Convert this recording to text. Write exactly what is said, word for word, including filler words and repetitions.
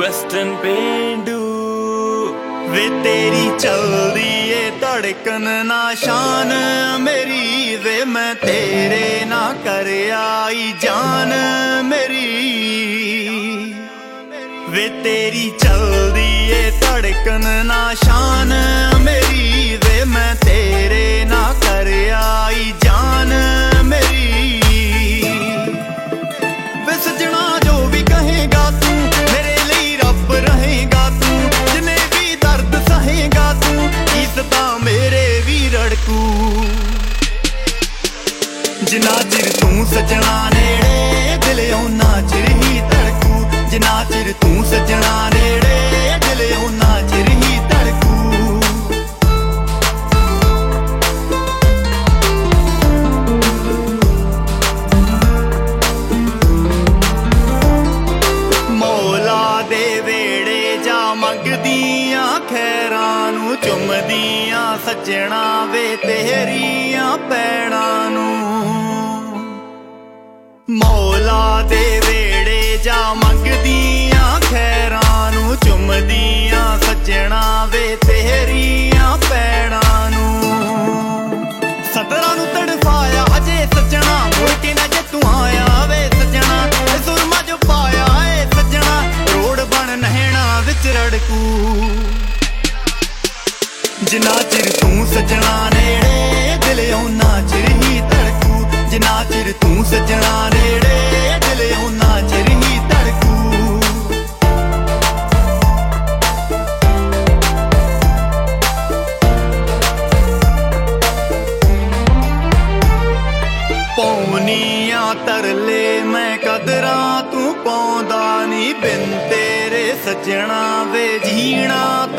western ਪੇਂਡੂ ਵੇ ਤੇਰੀ ਚਲਦੀ ਏ ਧੜਕਨ ਨਾ ਸ਼ਾਨ ਮੇਰੀ ਵੇ ਮੈਂ ਤੇਰੇ ਨਾ ਕਰ ਆਈ ਜਾਨ ਮੇਰੀ ਵੇ ਤੇਰੀ ਚਲਦੀ ਏ ਧੜਕਨ ਨਾ ਸ਼ਾਨ ਮੇਰੀ ਵੇ ਮੈਂ ਤੇਰੇ ਨਾ ਕਰ ਆਈ ਜਾਨ ਮੇਰੀ ਵੇ ਸਜਣਾ ਜੋ ਵੀ ਕਹੇਗਾ ਤੂੰ ਮੇਰੇ ਲਈ ਰੱਬ ਰਹੇਗਾ ਤੂੰ ਜਿੰਨੇ ਵੀ ਦਰਦ ਸਹੇਗਾ ਤੂੰ ਇੱਜ਼ਤਾਂ ਮੇਰੇ ਵੀ ਰੜਕੂ ਜਿੰਨਾ ਚਿਰ ਤੂੰ ਸਜਣਾ ਨੇੜੇ ਦਿਲ ਓਨਾ ਚਿਰ ਹੀ ਧੜਕੂ ਜਿੰਨਾ ਚਿਰ ਤੂੰ ਸਜਣਾ ਨੇੜੇ ਦਿਲ ਓਨਾ ਚਿਰ ਹੀ ਧੜਕੂ ਮੌਲਾ ਦੇ ਵੇੜੇ ਜਾ ਮੰਗਦੀਆਂ ਖੈਰਾਂ ਨੂੰ ਚੁੰਮਦੀਆਂ ਸੱਜਣਾ ਵੇ ਤੇਰੀਆਂ ਪੈੜਾਂ ਨੂੰ ਮੌਲਾ ਦੇ ਵੇੜੇ ਜਾ ਮੰਗਦੀਆਂ ਖੈਰਾਂ ਨੂੰ ਚੁੰਮਦੀਆਂ ਸੱਜਣਾ ਵੇ ਤੇਰੀਆਂ ਪੈੜਾਂ ਨੂੰ ਸਦਰਾਂ ਨੂੰ ਤੜਫਾਇਆ ਅਜੇ ਸੱਜਣਾ ਮੁੜ ਕੇ ਨਾ ਜੇ ਤੂੰ ਆਇਆ ਵੇ ਸੱਜਣਾ ਇਹ ਸੁਰਮਾ ਜੋ ਪਾਇਆ ਏ ਸੱਜਣਾ ਰੋੜ ਬਣ ਨਹਿਣਾ ਵਿੱਚ ਰੜਕੂ ਜਿੰਨਾ ਚਿਰ ਤੂੰ ਸੱਜਣਾ ਨੇੜੇ ਦਿਲ ਓਨਾ ਚਿਰ ਹੀ ਧੜਕੂ ਜਿੰਨਾ ਚਿਰ ਤੂੰ ਸੱਜਣਾ ਨੇੜੇ ਦਿਲ ਓਨਾ ਚਿਰ ਹੀ ਧੜਕੂ ਪੌਣੀਆਂ ਤਰਲੇ ਮੈਂ ਕਦਰਾਂ ਤੂੰ ਪਾਉਂਦਾ ਨੀ ਬਿਨ ਤੇਰੇ ਸੱਜਣਾ ਵੇ ਜੀਣਾ